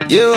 You.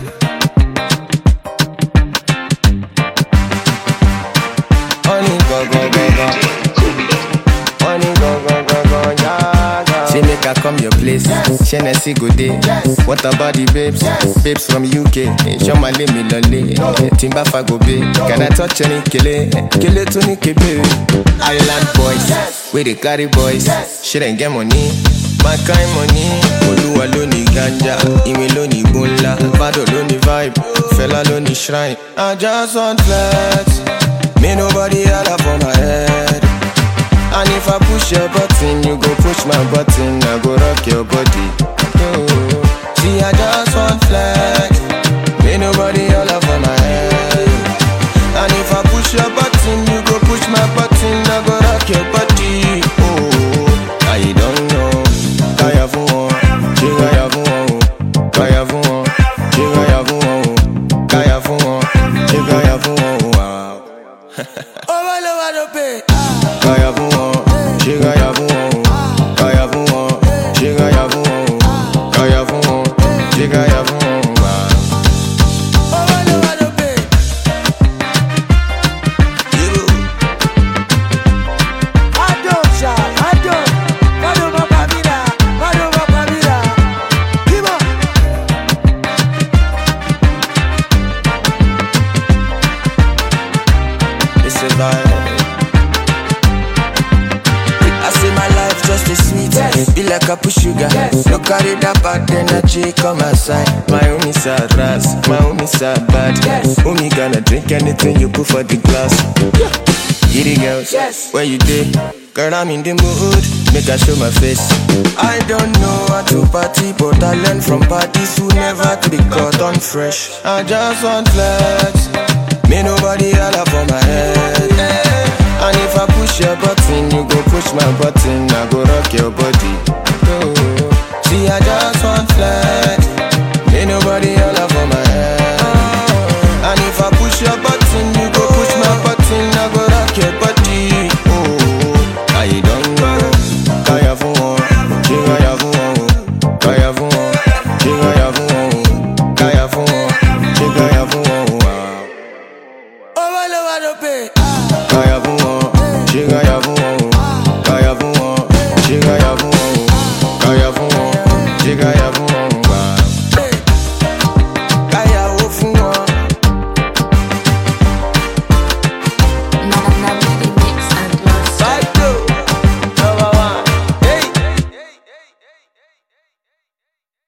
Honey, go, go, go, go. Honey, go, go, go, go, yeah, yeah. She make her come your place. Hennessy go day. What about the babes? Babes from UK. Show my me lolly. Timba fa go be. Can I touch any kele? Kele to ni kebe. Island boys. We the carry boys. She didn't get money. My kind money. Oluwa loni ganja. Ime loni bunla. Bado loni vibe. Fella loni shrine. I just want flex. Me nobody holla for my head. And if I push your button, you go push my button. I go rock your body. Oh. See, I just want flex. Me nobody holla for my head. And if I push your button, you go push my button. I go rock your body. Oh, I don't know. Kaya vuon, chigaya vuon, kaya vuon, chigaya vuon, kaya vuon, chigaya vuon. Wow. Kaya vuon, chigaya vuon, kaya vuon, chigaya vuon, kaya vuon, chigaya vuon. Wow. I say my life just a sweet, be like a push sugar. No carry that bad energy, come outside. My homie sad ras, my homie sad bad. Homie gonna drink anything you put for the glass. Giddy girls, where you dey? Girl, I'm in the mood, make I show my face. I don't know how to party, but I learn from parties who never to be caught on fresh. I just want flex. Me nobody holla for my head. And if I push your button, you go push my button. I go rock your body.